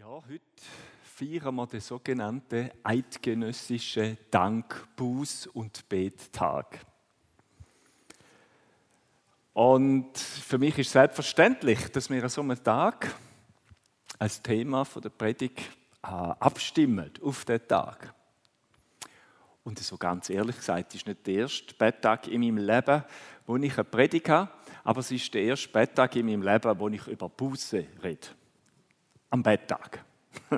Ja, heute feiern wir den sogenannten eidgenössischen Dank-, Buß- und Bettag. Und für mich ist selbstverständlich, dass wir an so einem Tag als Thema der Predigt abstimmen auf diesen Tag. Und so ganz ehrlich gesagt, ist nicht der erste Betttag in meinem Leben, wo ich eine Predigt habe, aber es ist der erste Betttag in meinem Leben, wo ich über Buße rede. Am Betttag.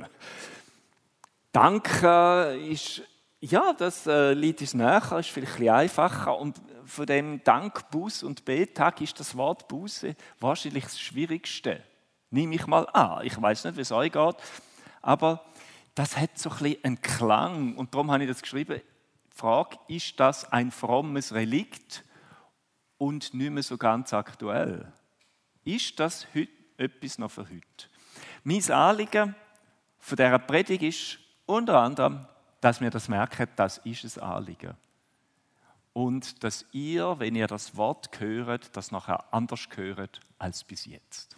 Danke ist, ja, das liegt uns näher, ist vielleicht ein bisschen einfacher. Und von dem Dank, Buß- und Bettag ist das Wort Buße wahrscheinlich das Schwierigste. Nehme ich mal an. Ich weiß nicht, wie es euch geht, aber das hat so ein bisschen einen Klang. Und darum habe ich das geschrieben. Die Frage, ist das ein frommes Relikt und nicht mehr so ganz aktuell? Ist das heute etwas noch für heute? Mein Anliegen von dieser Predigt ist unter anderem, dass wir das merken, das ist ein Anliegen. Und dass ihr, wenn ihr das Wort hört, das nachher anders hört als bis jetzt.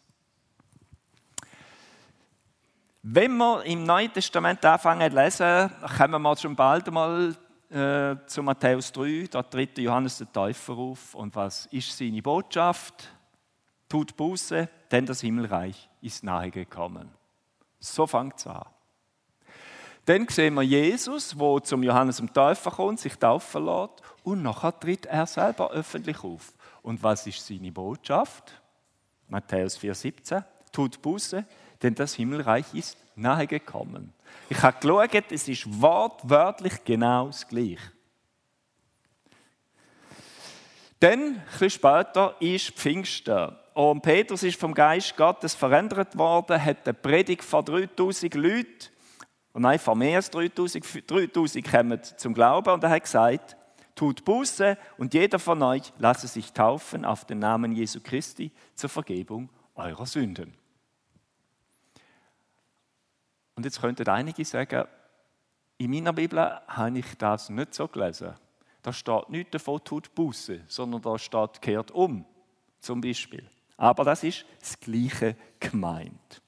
Wenn wir im Neuen Testament anfangen zu lesen, kommen wir schon bald mal zu Matthäus 3, da tritt Johannes der Täufer auf. Und was ist seine Botschaft? Tut Buße, denn das Himmelreich ist nahe gekommen. So fängt es an. Dann sehen wir Jesus, der zum Johannes dem Täufer kommt, sich taufen lässt und nachher tritt er selber öffentlich auf. Und was ist seine Botschaft? Matthäus 4,17. Tut Buße, denn das Himmelreich ist nahe gekommen. Ich habe geschaut, es ist wortwörtlich genau das Gleiche. Dann, ein bisschen später, ist Pfingsten. Und Petrus ist vom Geist Gottes verändert worden, hat eine Predigt von 3000 Leuten, und nein, von mehr als 3000 kommen zum Glauben, und er hat gesagt, tut Buße und jeder von euch lasse sich taufen auf den Namen Jesu Christi zur Vergebung eurer Sünden. Und jetzt könnten einige sagen, in meiner Bibel habe ich das nicht so gelesen. Da steht nichts davon, tut Buße, sondern da steht, kehrt um, zum Beispiel. Aber das ist das Gleiche gemeint.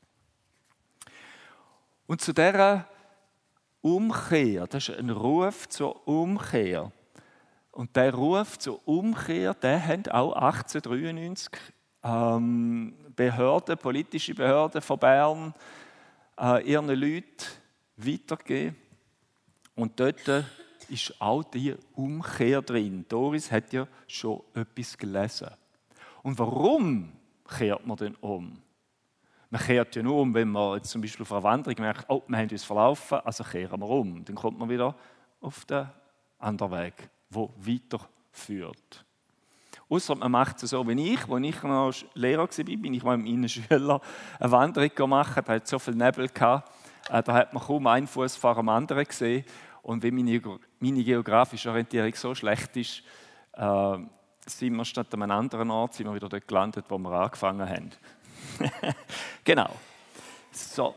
Und zu dieser Umkehr, das ist ein Ruf zur Umkehr. Und der Ruf zur Umkehr, den haben auch 1893 Behörden, politische Behörden von Bern ihren Leuten weitergegeben. Und dort ist auch die Umkehr drin. Doris hat ja schon etwas gelesen. Und warum kehrt man denn um? Man kehrt ja nur um, wenn man jetzt zum Beispiel auf einer Wanderung merkt, oh, wir haben uns verlaufen, also kehren wir um. Dann kommt man wieder auf den anderen Weg, der weiterführt. Ausser man macht es so wie ich, als ich noch Lehrer war, bin ich mal mit meinen Schülern eine Wanderung gemacht, da hat so viel Nebel gehabt, da hat man kaum einen Fuß vor dem anderen gesehen. Und wenn meine geografische Orientierung so schlecht ist, sind wir statt an einem anderen Ort wieder dort gelandet, wo wir angefangen haben. Genau. So.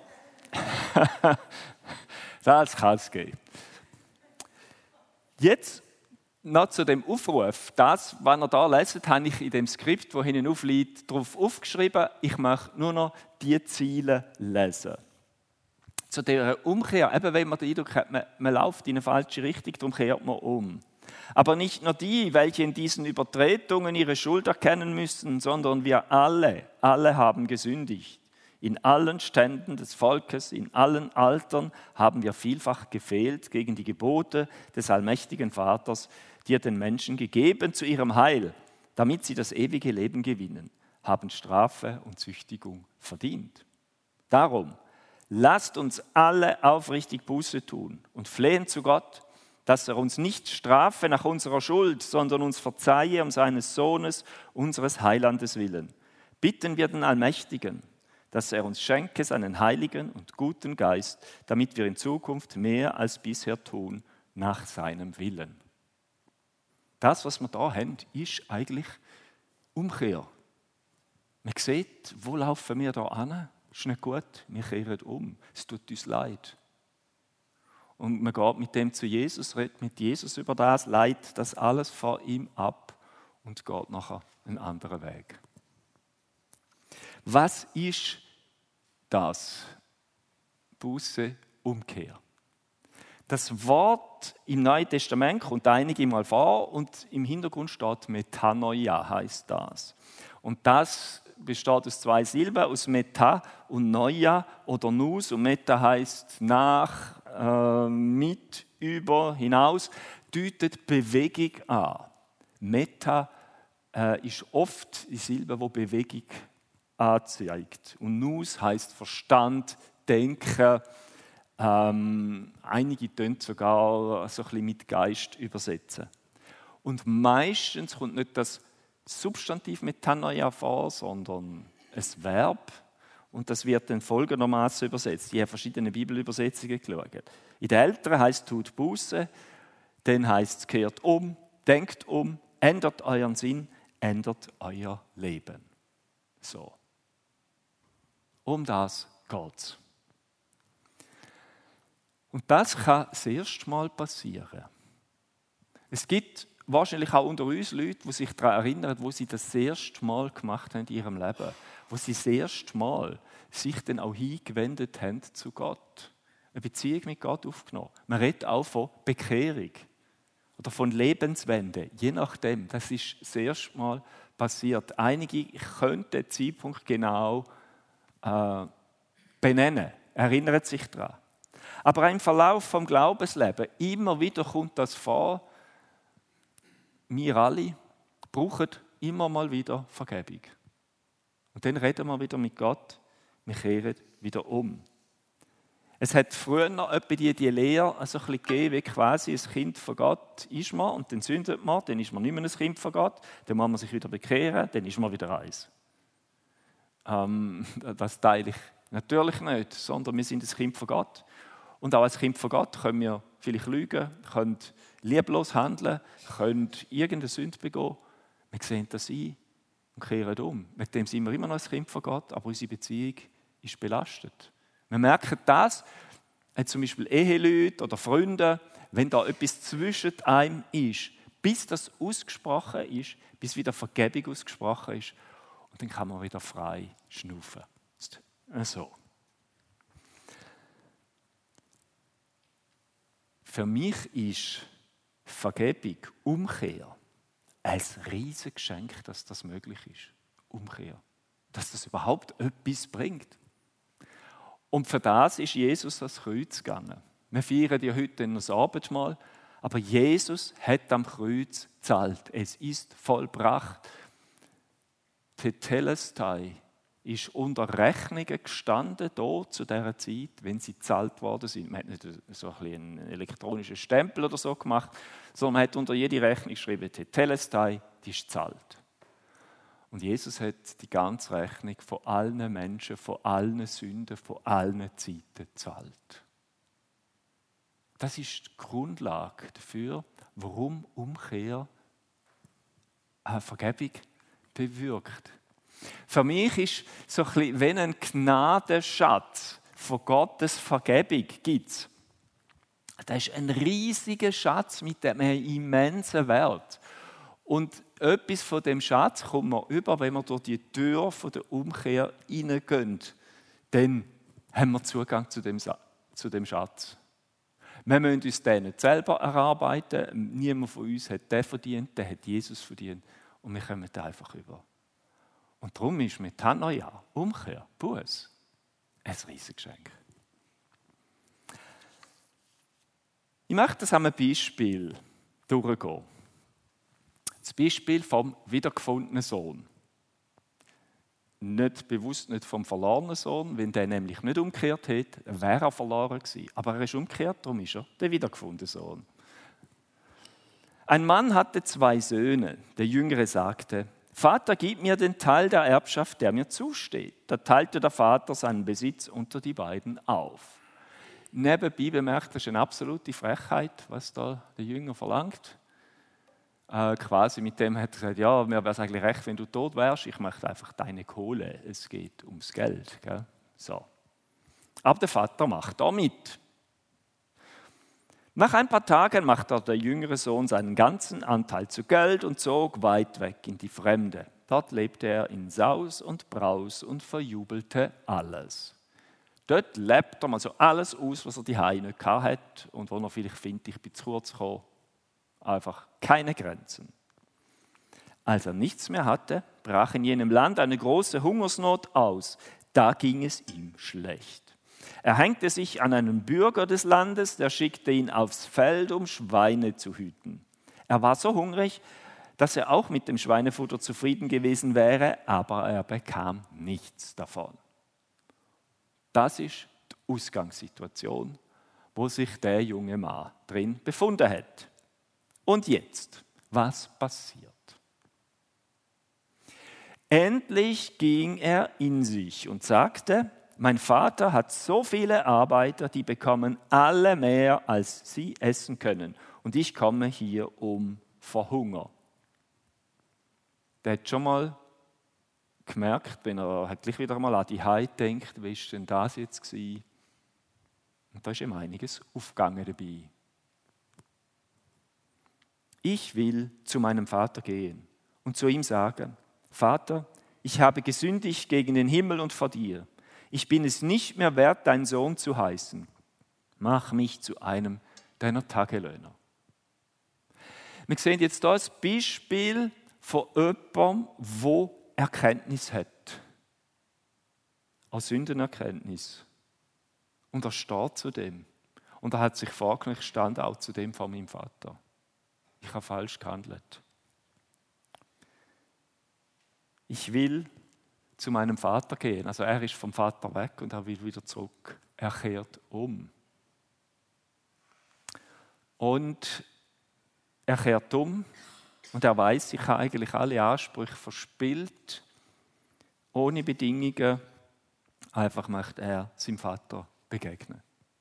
Das kann es geben. Jetzt noch zu dem Aufruf. Das, was ihr da leset, habe ich in dem Skript, das hinten aufliegt, darauf aufgeschrieben. Ich möchte nur noch die Ziele lesen. Zu dieser Umkehr, eben wenn man den Eindruck hat, man läuft in eine falsche Richtung, darum kehrt man um. Aber nicht nur die, welche in diesen Übertretungen ihre Schuld erkennen müssen, sondern wir alle haben gesündigt. In allen Ständen des Volkes, in allen Altern haben wir vielfach gefehlt gegen die Gebote des allmächtigen Vaters, die er den Menschen gegeben zu ihrem Heil, damit sie das ewige Leben gewinnen, haben Strafe und Züchtigung verdient. Darum, lasst uns alle aufrichtig Buße tun und flehen zu Gott, dass er uns nicht strafe nach unserer Schuld, sondern uns verzeihe um seines Sohnes, unseres Heilandes willen. Bitten wir den Allmächtigen, dass er uns schenke seinen heiligen und guten Geist, damit wir in Zukunft mehr als bisher tun, nach seinem Willen. Das, was wir da haben, ist eigentlich Umkehr. Man sieht, wo laufen wir da hin? Ist nicht gut, wir kehren um. Es tut uns leid. Und man geht mit dem zu Jesus, redet mit Jesus über das, leitet das alles vor ihm ab und geht nachher einen anderen Weg. Was ist das? Buße, Umkehr. Das Wort im Neuen Testament kommt einige Mal vor und im Hintergrund steht Metanoia, heißt das. Und das besteht aus 2 Silben, aus Meta und Noia oder Nous. Und Meta heißt nach, mit, über, hinaus, deutet Bewegung an. Meta ist oft die Silbe, die Bewegung anzeigt. Und Nous heißt Verstand, Denken. Einige tun sogar so ein bisschen mit Geist übersetzen. Und meistens kommt nicht das Substantiv Metanoia vor, sondern ein Verb. Und das wird dann folgendermaßen übersetzt. Ich habe verschiedene Bibelübersetzungen geschaut. In der älteren heißt es tut Buße, dann heißt es kehrt um, denkt um, ändert euren Sinn, ändert euer Leben. So. Um das geht's. Und das kann das erste Mal passieren. Es gibt wahrscheinlich auch unter uns Leute, die sich daran erinnern, wo sie das erste Mal gemacht haben in ihrem Leben. Wo sie das erste Mal sich dann auch hingewendet haben zu Gott. Eine Beziehung mit Gott aufgenommen. Man redet auch von Bekehrung oder von Lebenswende. Je nachdem, das ist das erste Mal passiert. Einige können den Zeitpunkt genau benennen, erinnern sich daran. Aber im Verlauf vom Glaubensleben, immer wieder kommt das vor, wir alle brauchen immer mal wieder Vergebung. Und dann reden wir wieder mit Gott, wir kehren wieder um. Es hat früher noch etwa die Lehre also ein bisschen gegeben, wie quasi ein Kind von Gott ist man und dann sündet man, dann ist man nicht mehr ein Kind von Gott, dann muss man sich wieder bekehren, dann ist man wieder eins. Das teile ich natürlich nicht, sondern wir sind ein Kind von Gott. Und auch als Kind von Gott können wir vielleicht lügen, können lieblos handeln, können irgendeine Sünde begehen. Wir sehen das ein und kehren um. Mit dem sind wir immer noch ein Kind von Gott, aber unsere Beziehung ist belastet. Wir merken das, zum Beispiel Eheleute oder Freunde, wenn da etwas zwischen einem ist, bis das ausgesprochen ist, bis wieder Vergebung ausgesprochen ist. Und dann kann man wieder frei schnaufen. So. Für mich ist Vergebung, Umkehr, ein riesiges Geschenk, dass das möglich ist. Umkehr. Dass das überhaupt etwas bringt. Und für das ist Jesus ans Kreuz gegangen. Wir feiern ja heute das Abendmahl, aber Jesus hat am Kreuz gezahlt. Es ist vollbracht. Tetelestai ist unter Rechnungen gestanden, hier zu dieser Zeit, wenn sie gezahlt worden sind. Man hat nicht so einen elektronischen Stempel oder so gemacht, sondern man hat unter jede Rechnung geschrieben, Tetelestai, die ist gezahlt. Und Jesus hat die ganze Rechnung von allen Menschen, von allen Sünden, von allen Zeiten gezahlt. Das ist die Grundlage dafür, warum Umkehr eine Vergebung bewirkt. Für mich ist so ein bisschen, wenn ein Gnadenschatz von Gottes Vergebung gibt, das ist ein riesiger Schatz mit einem immensen Wert. Und etwas von dem Schatz kommt man über, wenn wir durch die Tür von der Umkehr hineingehen. Dann haben wir Zugang zu dem Schatz. Wir müssen uns den nicht selber erarbeiten. Niemand von uns hat den verdient, den hat Jesus verdient. Und wir kommen den einfach über. Und darum ist Metanoia, Umkehr, Buß, ein riesiges Geschenk. Ich möchte das an einem Beispiel durchgehen. Das Beispiel vom wiedergefundenen Sohn. Nicht bewusst nicht vom verlorenen Sohn, wenn der nämlich nicht umgekehrt hätte, wäre er verloren gewesen. Aber er ist umgekehrt, darum ist er der wiedergefundene Sohn. Ein Mann hatte 2 Söhne. Der Jüngere sagte, Vater, gib mir den Teil der Erbschaft, der mir zusteht. Da teilte der Vater seinen Besitz unter die beiden auf. Nebenbei bemerkt, das ist eine absolute Frechheit, was da der Jünger verlangt. Quasi mit dem hat er gesagt, ja, mir wäre es eigentlich recht, wenn du tot wärst, ich möchte einfach deine Kohle, es geht ums Geld. Gell? So. Aber der Vater macht da mit. Nach ein paar Tagen machte der jüngere Sohn seinen ganzen Anteil zu Geld und zog weit weg in die Fremde. Dort lebte er in Saus und Braus und verjubelte alles. Dort lebt er mal so alles aus, was er daheim nicht hatte und wo er vielleicht findet, ich bin zu kurz gekommen. Einfach keine Grenzen. Als er nichts mehr hatte, brach in jenem Land eine große Hungersnot aus. Da ging es ihm schlecht. Er hängte sich an einen Bürger des Landes, der schickte ihn aufs Feld, um Schweine zu hüten. Er war so hungrig, dass er auch mit dem Schweinefutter zufrieden gewesen wäre, aber er bekam nichts davon. Das ist die Ausgangssituation, wo sich der junge Mann drin befunden hat. Und jetzt, was passiert? Endlich ging er in sich und sagte, mein Vater hat so viele Arbeiter, die bekommen alle mehr, als sie essen können. Und ich komme hier vor Hunger. Der hat schon mal gemerkt, wenn er hat gleich wieder mal an die Heid denkt, wie war denn das jetzt gewesen? Und da ist ihm einiges aufgegangen dabei. Ich will zu meinem Vater gehen und zu ihm sagen, Vater, ich habe gesündigt gegen den Himmel und vor dir. Ich bin es nicht mehr wert, dein Sohn zu heißen. Mach mich zu einem deiner Tagelöhner. Wir sehen jetzt hier ein Beispiel von jemandem, der Erkenntnis hat. Eine Sündenerkenntnis. Und er steht zu dem. Und er hat sich vorgenommen, ich stand auch zu dem von meinem Vater. Ich habe falsch gehandelt. Ich will zu meinem Vater gehen. Also er ist vom Vater weg und er will wieder zurück. Er kehrt um. Und er kehrt um und er weiß, ich habe eigentlich alle Ansprüche verspielt. Ohne Bedingungen. Einfach möchte er seinem Vater begegnen.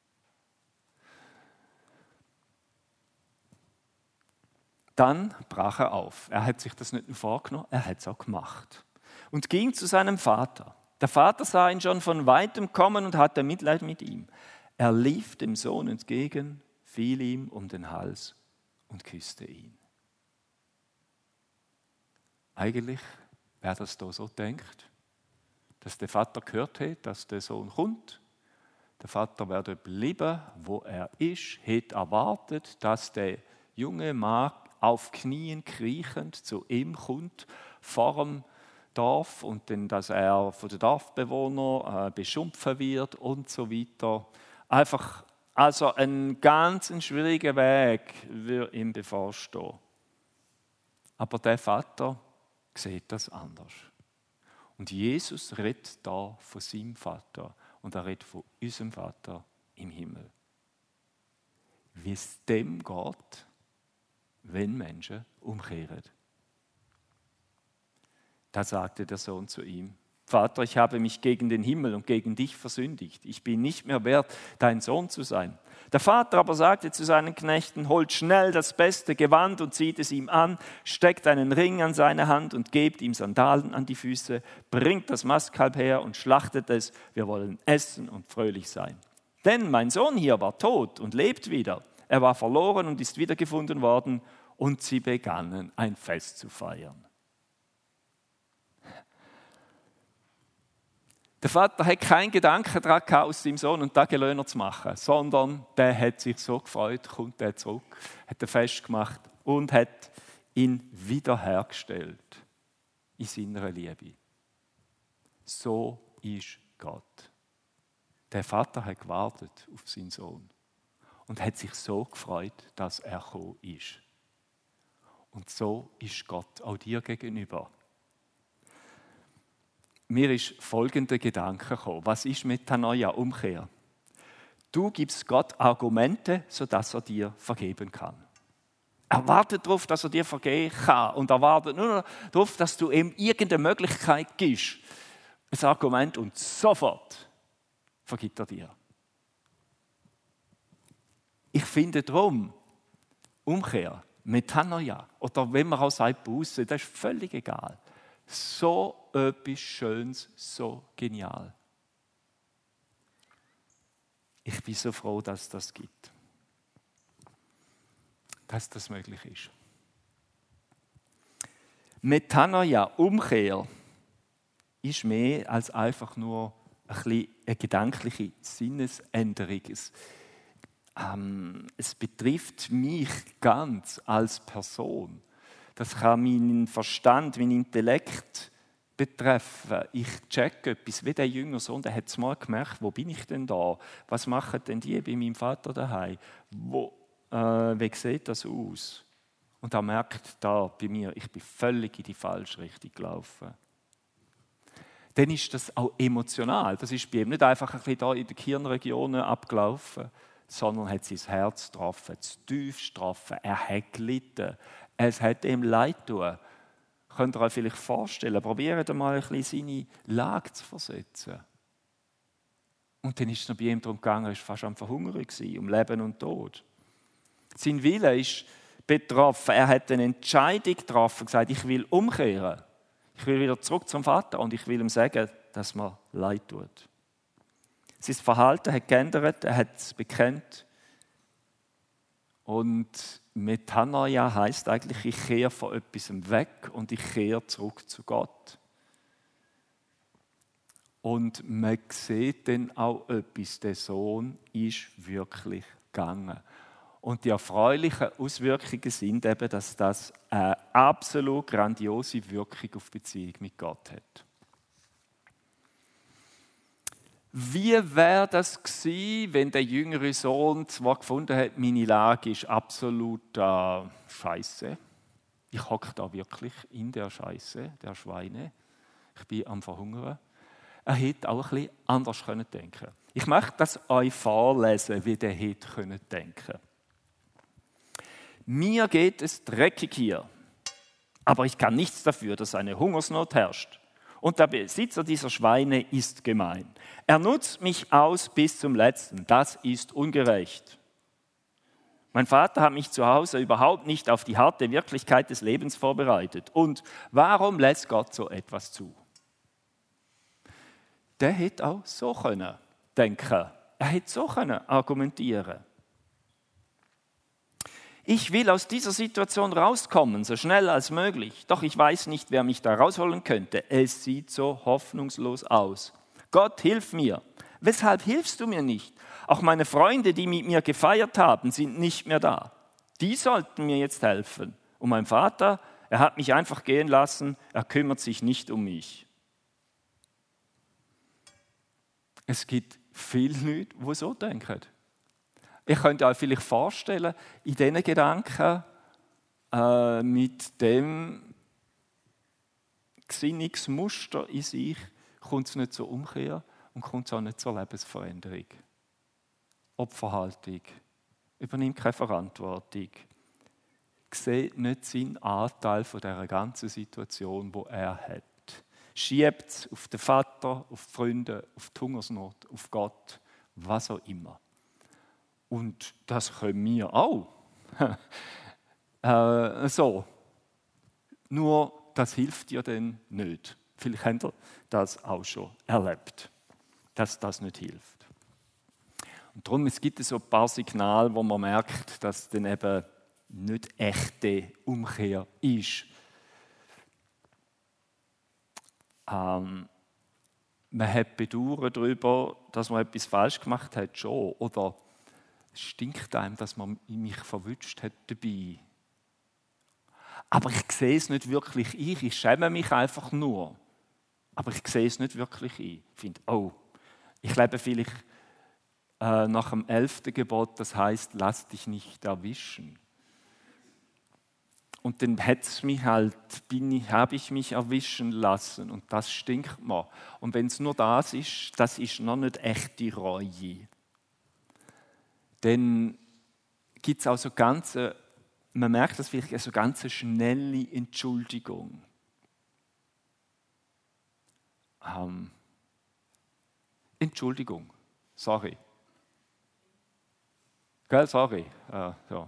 Dann brach er auf. Er hat sich das nicht nur vorgenommen, er hat es auch gemacht. Und ging zu seinem Vater. Der Vater sah ihn schon von weitem kommen und hatte Mitleid mit ihm. Er lief dem Sohn entgegen, fiel ihm um den Hals und küsste ihn. Eigentlich, wer das da so denkt, dass der Vater gehört hat, dass der Sohn kommt, der Vater wäre dort bleiben, wo er ist, hätte erwartet, dass der junge Mann auf Knien kriechend zu ihm kommt, vor dem Dorf und dann, dass er von den Dorfbewohnern beschimpft wird und so weiter. Einfach, also ein ganz schwieriger Weg wird ihm bevorstehen. Aber der Vater sieht das anders. Und Jesus redet da von seinem Vater und er redet von unserem Vater im Himmel. Wie es dem geht, wenn Menschen umkehren. Da sagte der Sohn zu ihm, Vater, ich habe mich gegen den Himmel und gegen dich versündigt. Ich bin nicht mehr wert, dein Sohn zu sein. Der Vater aber sagte zu seinen Knechten, holt schnell das beste Gewand und zieht es ihm an, steckt einen Ring an seine Hand und gebt ihm Sandalen an die Füße, bringt das Mastkalb her und schlachtet es. Wir wollen essen und fröhlich sein. Denn mein Sohn hier war tot und lebt wieder. Er war verloren und ist wiedergefunden worden und sie begannen ein Fest zu feiern. Der Vater hat keinen Gedanken daran gehabt, aus seinem Sohn einen Tagelöhner zu machen, sondern der hat sich so gefreut, kommt er zurück, hat ein Fest gemacht und hat ihn wiederhergestellt in seiner Liebe. So ist Gott. Der Vater hat gewartet auf seinen Sohn und hat sich so gefreut, dass er gekommen ist. Und so ist Gott auch dir gegenüber. Mir ist folgender Gedanke gekommen. Was ist Metanoia, Umkehr? Du gibst Gott Argumente, sodass er dir vergeben kann. Er wartet darauf, dass er dir vergeben kann und er wartet nur darauf, dass du ihm irgendeine Möglichkeit gibst. Ein Argument und sofort vergibt er dir. Ich finde darum, Umkehr, Metanoia oder wenn man auch sagt Buße, das ist völlig egal. So etwas Schönes, so genial. Ich bin so froh, dass es das gibt. Dass das möglich ist. Metanoia, Umkehr, ist mehr als einfach nur bisschen eine gedankliche Sinnesänderung. Es betrifft mich ganz als Person. Das kann meinen Verstand, meinen Intellekt betreffen. Ich checke etwas, wie der jüngere Sohn, der hat es mal gemerkt, wo bin ich denn da? Was machen denn die bei meinem Vater daheim? Wie sieht das aus? Und er merkt da bei mir, ich bin völlig in die falsche Richtung gelaufen. Dann ist das auch emotional. Das ist bei ihm nicht einfach ein bisschen da in den Hirnregionen abgelaufen, sondern hat sein Herz getroffen, das tiefst getroffen. Er hat gelitten. Es hat ihm leid getan. Könnt ihr euch vielleicht vorstellen, probiert einmal ein bisschen seine Lage zu versetzen. Und dann ist es noch bei ihm darum gegangen, er war fast am Verhungern, um Leben und Tod. Sein Wille ist betroffen. Er hat eine Entscheidung getroffen, gesagt, ich will umkehren. Ich will wieder zurück zum Vater und ich will ihm sagen, dass mir leid tut. Sein Verhalten hat geändert, er hat es bekennt. Und Metanoia heisst eigentlich, ich kehre von etwas weg und ich kehre zurück zu Gott. Und man sieht dann auch etwas, der Sohn ist wirklich gegangen. Und die erfreulichen Auswirkungen sind eben, dass das eine absolut grandiose Wirkung auf die Beziehung mit Gott hat. Wie wäre das gewesen, wenn der jüngere Sohn zwar gefunden hat, meine Lage ist absolut Scheiße. Ich hocke da wirklich in der Scheiße, der Schweine. Ich bin am Verhungern. Er hätte auch ein bisschen anders denken können. Ich möchte das euch vorlesen, wie der hätte denken können. Mir geht es dreckig hier, aber ich kann nichts dafür, dass eine Hungersnot herrscht. Und der Besitzer dieser Schweine ist gemein. Er nutzt mich aus bis zum Letzten. Das ist ungerecht. Mein Vater hat mich zu Hause überhaupt nicht auf die harte Wirklichkeit des Lebens vorbereitet. Und warum lässt Gott so etwas zu? Der hätte auch so können denken. Er hätte so können argumentieren. Ich will aus dieser Situation rauskommen, so schnell als möglich. Doch ich weiß nicht, wer mich da rausholen könnte. Es sieht so hoffnungslos aus. Gott, hilf mir. Weshalb hilfst du mir nicht? Auch meine Freunde, die mit mir gefeiert haben, sind nicht mehr da. Die sollten mir jetzt helfen. Und mein Vater, er hat mich einfach gehen lassen. Er kümmert sich nicht um mich. Es gibt viele Leute, die so denken. Ich könnte euch vielleicht vorstellen, in diesen Gedanken mit dem Gesinnungsmuster in sich kommt es nicht zur Umkehr und kommt es auch nicht zur Lebensveränderung. Opferhaltung, übernimmt keine Verantwortung, sieht nicht seinen Anteil von dieser ganzen Situation, die er hat. Schiebt es auf den Vater, auf die Freunde, auf die Hungersnot, auf Gott, was auch immer. Und das können wir auch. So. Nur, das hilft dir dann nicht. Vielleicht habt ihr das auch schon erlebt, dass das nicht hilft. Und darum, es gibt so ein paar Signale, wo man merkt, dass dann eben nicht echte Umkehr ist. Man hat Bedauern darüber, dass man etwas falsch gemacht hat, schon. Oder es stinkt einem, dass man mich verwünscht hat dabei. Aber ich sehe es nicht wirklich ein. Ich schäme mich einfach nur. Aber ich sehe es nicht wirklich ein. Ich finde, ich lebe vielleicht nach dem 11. Gebot, das heißt, lass dich nicht erwischen. Und dann habe ich mich erwischen lassen und das stinkt mir. Und wenn es nur das ist noch nicht echte Reue. Dann gibt es auch so man merkt das vielleicht, so ganz schnelle Entschuldigung. Entschuldigung, sorry. Gell, sorry. So.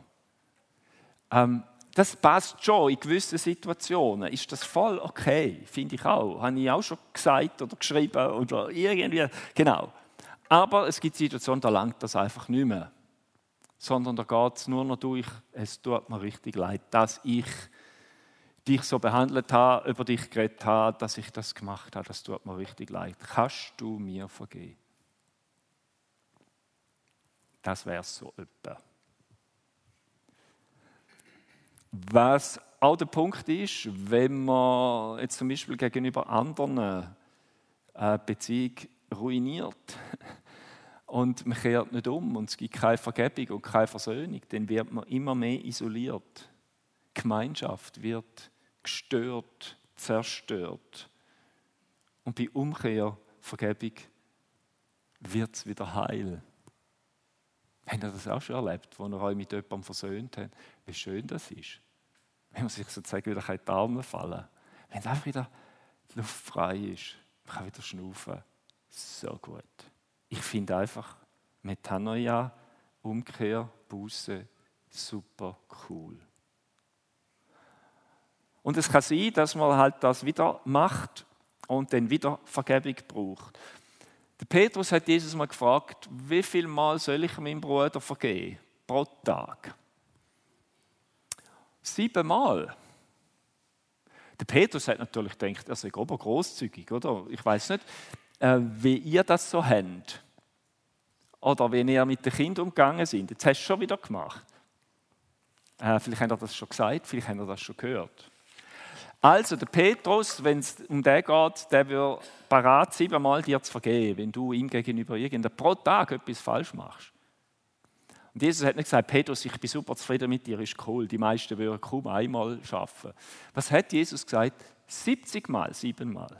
Das passt schon in gewissen Situationen. Ist das voll okay, finde ich auch. Habe ich auch schon gesagt oder geschrieben oder irgendwie. Genau. Aber es gibt Situationen, da langt das einfach nicht mehr. Sondern da geht es nur noch durch, es tut mir richtig leid, dass ich dich so behandelt habe, über dich geredet habe, dass ich das gemacht habe, das tut mir richtig leid. Kannst du mir vergeben? Das wäre so etwa. Was auch der Punkt ist, wenn man jetzt zum Beispiel gegenüber anderen eine Beziehung ruiniert und man kehrt nicht um und es gibt keine Vergebung und keine Versöhnung, dann wird man immer mehr isoliert. Die Gemeinschaft wird gestört, zerstört. Und bei Umkehr, Vergebung, wird es wieder heil. Habt ihr das auch schon erlebt, wo ihr euch mit jemandem versöhnt habt? Wie schön das ist. Wenn man sich sozusagen wieder in die Arme fallen kann. Wenn einfach wieder die Luft frei ist, man kann wieder schnaufen. So gut. Ich finde einfach Metanoia, Umkehr, Buße, super cool. Und es kann sein, dass man halt das wieder macht und dann wieder Vergebung braucht. Der Petrus hat Jesus mal gefragt, wie viel Mal soll ich meinem Bruder vergeben? Pro Tag. 7 Mal. Der Petrus hat natürlich gedacht, er sei obergroßzügig, oder? Ich weiß nicht, wie ihr das so habt. Oder wie ihr mit den Kindern umgegangen seid. Jetzt hast du es schon wieder gemacht. Vielleicht habt ihr das schon gesagt, vielleicht habt ihr das schon gehört. Also, der Petrus, wenn es um den geht, der wird parat 7 Mal dir zu vergeben, wenn du ihm gegenüber pro Tag etwas falsch machst. Und Jesus hat nicht gesagt, Petrus, ich bin super zufrieden mit dir, ist cool, die meisten würden kaum einmal schaffen. Was hat Jesus gesagt? 70 Mal, 7 Mal.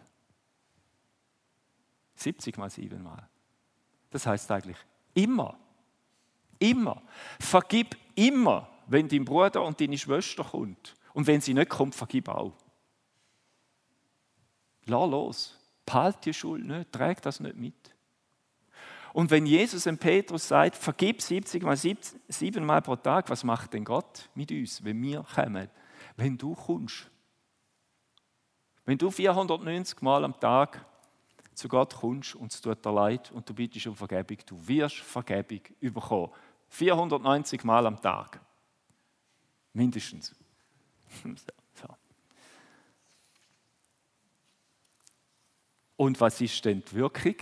70 Mal, 7 Mal. Das heißt eigentlich immer. Immer. Vergib immer, wenn dein Bruder und deine Schwester kommt. Und wenn sie nicht kommt, vergib auch. Lass los. Behalt die Schuld nicht, trag das nicht mit. Und wenn Jesus dem Petrus sagt, vergib 70 Mal, 7 Mal pro Tag, was macht denn Gott mit uns, wenn wir kommen? Wenn du kommst. Wenn du 490 Mal am Tag zu Gott kommst und es tut dir leid und du bittest um Vergebung, du wirst Vergebung bekommen. 490 Mal am Tag. Mindestens. So. Und was ist denn die Wirkung?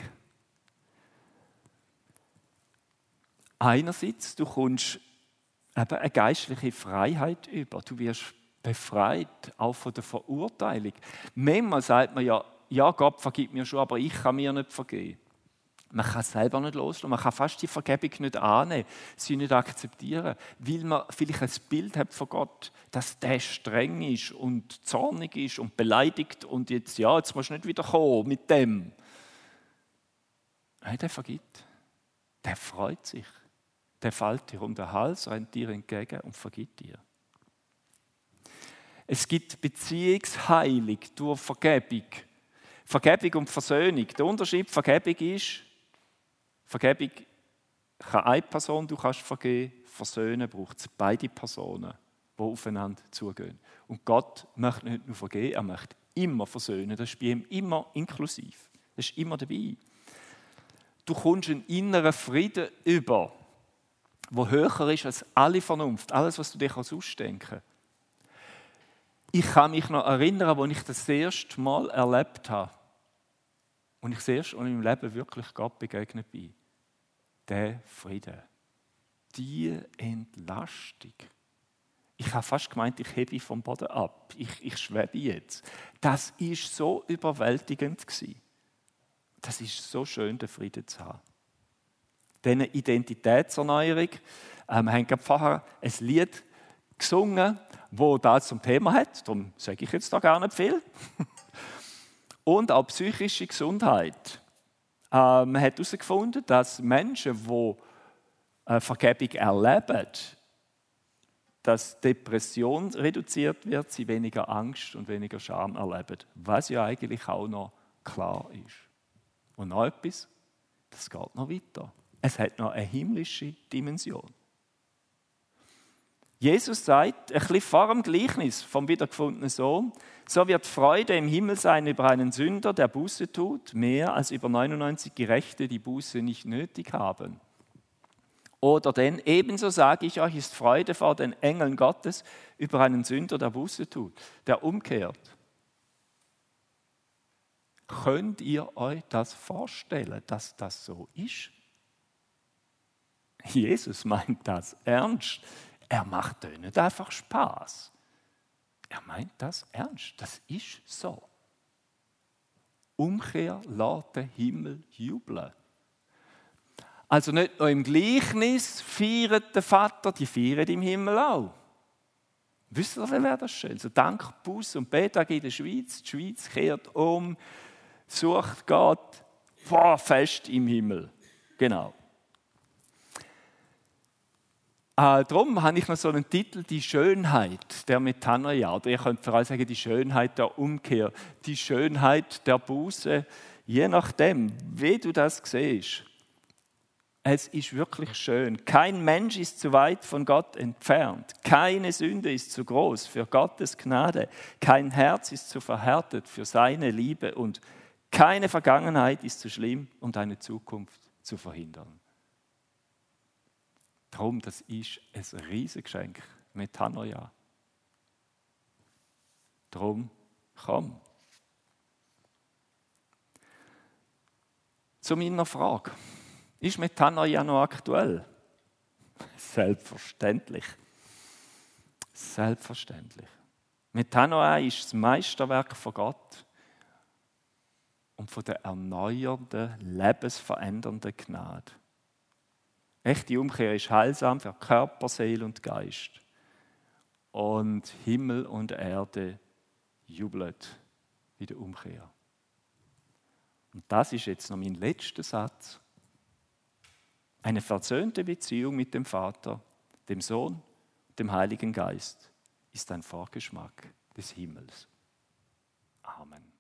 Einerseits, du kommst eben eine geistliche Freiheit über. Du wirst befreit, auch von der Verurteilung. Manchmal sagt man ja, Gott vergibt mir schon, aber ich kann mir nicht vergeben. Man kann es selber nicht loslassen, man kann fast die Vergebung nicht annehmen, sie nicht akzeptieren, weil man vielleicht ein Bild hat von Gott, dass der streng ist und zornig ist und beleidigt und jetzt musst du nicht wieder kommen mit dem. Nein, der vergibt. Der freut sich. Der fällt dir um den Hals, rennt dir entgegen und vergibt dir. Es gibt Beziehungsheilung durch Vergebung. Vergebung und Versöhnung. Der Unterschied Vergebung ist, Vergebung kann eine Person, du kannst vergeben, versöhnen braucht es beide Personen, die aufeinander zugehen. Und Gott möchte nicht nur vergeben, er möchte immer versöhnen. Das ist bei ihm immer inklusiv. Das ist immer dabei. Du kommst einen inneren Frieden über, der höher ist als alle Vernunft, alles, was du dir ausdenken kannst. Ich kann mich noch erinnern, als ich das erste Mal erlebt habe und ich das erste Mal in meinem Leben wirklich Gott begegnet bin. Der Frieden, die Entlastung. Ich habe fast gemeint, ich hebe vom Boden ab. Ich schwebe jetzt. Das war so überwältigend. Das ist so schön, den Frieden zu haben. Diese Identitätserneuerung. Wir haben gerade vorher ein Lied gesungen, das das zum Thema hat. Darum sage ich jetzt da gar nicht viel. Und auch psychische Gesundheit. Man hat herausgefunden, dass Menschen, die Vergebung erleben, dass Depression reduziert wird, sie weniger Angst und weniger Scham erleben. Was ja eigentlich auch noch klar ist. Und noch etwas, das geht noch weiter. Es hat noch eine himmlische Dimension. Jesus sagt, ein bisschen vor dem Gleichnis vom wiedergefundenen Sohn, so wird Freude im Himmel sein über einen Sünder, der Buße tut, mehr als über 99 Gerechte, die Buße nicht nötig haben. Oder denn, ebenso sage ich euch, ist Freude vor den Engeln Gottes über einen Sünder, der Buße tut, der umkehrt. Könnt ihr euch das vorstellen, dass das so ist? Jesus meint das ernst. Er macht euch nicht einfach Spaß. Er meint das ernst. Das ist so. Umkehr lässt den Himmel jubeln. Also nicht nur im Gleichnis feiert der Vater, die feiern im Himmel auch. Wisst ihr, wer das schön? So dank Buß und Betag in der Schweiz. Die Schweiz kehrt um, sucht Gott, fest im Himmel. Genau. Darum habe ich noch so einen Titel, die Schönheit der Metanoia. Oder ihr könnt für euch sagen, die Schönheit der Umkehr, die Schönheit der Buße. Je nachdem, wie du das siehst. Es ist wirklich schön. Kein Mensch ist zu weit von Gott entfernt. Keine Sünde ist zu groß für Gottes Gnade. Kein Herz ist zu verhärtet für seine Liebe. Und keine Vergangenheit ist zu schlimm, um deine Zukunft zu verhindern. Darum, das ist ein Riesengeschenk. Metanoia. Darum, komm. Zu meiner Frage. Ist Metanoia noch aktuell? Selbstverständlich. Selbstverständlich. Metanoia ist das Meisterwerk von Gott und von der erneuernden, lebensverändernden Gnade. Echte Umkehr ist heilsam für Körper, Seele und Geist. Und Himmel und Erde jubeln in der Umkehr. Und das ist jetzt noch mein letzter Satz. Eine versöhnte Beziehung mit dem Vater, dem Sohn, dem Heiligen Geist ist ein Vorgeschmack des Himmels. Amen.